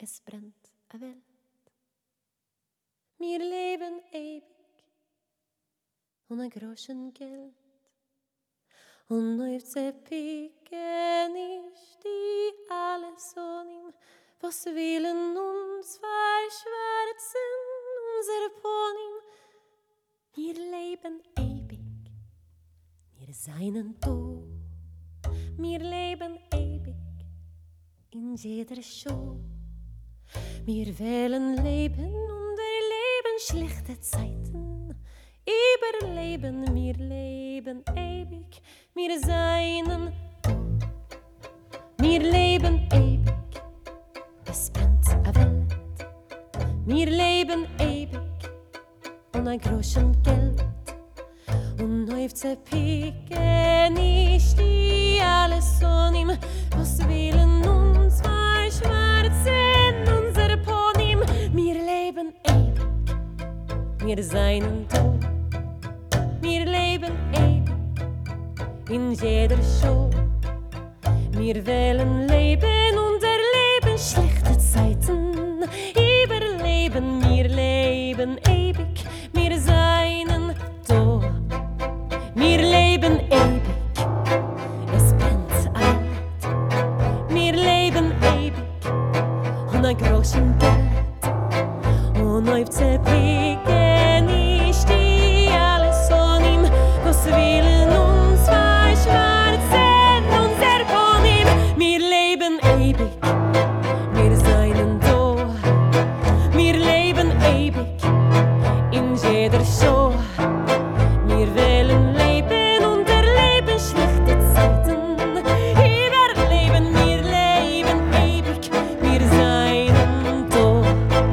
es brennt a Welt. Wir leben ewig, und ein groschen Geld. Und auf der Pike nicht die alles on ihm, was willen uns verschwärzen, unser Ponym. Wir leben ewig, wir seinen Tod. Wir leben ewig, in jeder Show. Wir wählen Leben und erleben schlichte Zeiten. Überleben, wir leben ewig, wir seinen. Wir leben ewig, es brennt a Welt. Wir leben ewig, und ein groschen Geld. Und auf der Pike nicht die alles on ihm, was willen uns verschmerzen, unser Ponym. Wir leben ewig, wir seinen Tod. Wir leben ewig, in jeder Show. Wir wählen Leben und erleben schlechte Zeiten. Überleben, wir leben ewig, wir seinen Tod. Wir leben ewig, es brennt a Welt. Wir leben ewig, und ein groschen Geld. Und auf der Pike nicht die alles on ihm, was willen uns verschmerzen, unser Ponym. Wir leben ewig, wir seinen Tod. Wir leben ewig, in jeder Show. Wir wählen Leben und erleben schlechte Zeiten. Überleben, wir leben ewig, wir seinen Tod.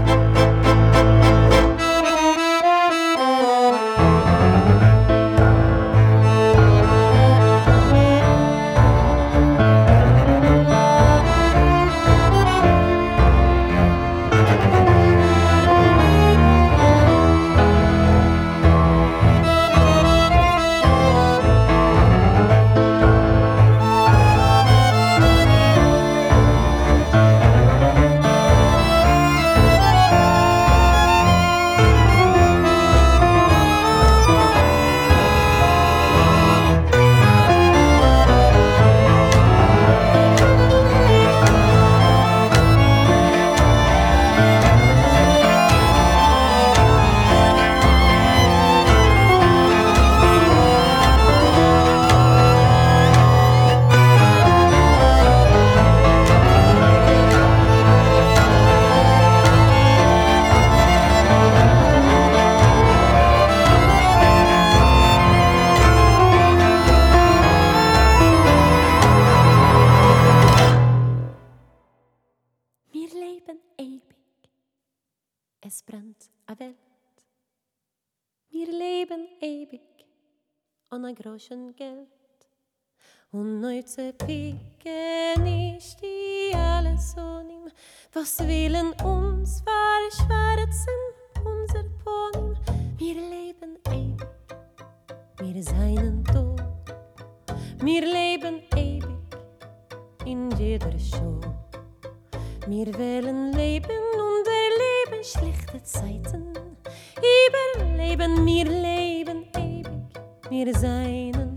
Wir leben ewig, es brennt a Welt. Wir leben ewig, an ein groschen Geld. Und auf der Pike nicht die alles on ihm, was willen uns verschwärzen, unser Ponym. Wir leben ewig, wir seinen Tod. Wir leben ewig, in jeder Show. Wir wählen Leben und erleben schlechte Zeiten. Überleben, wir leben ewig, wir seinen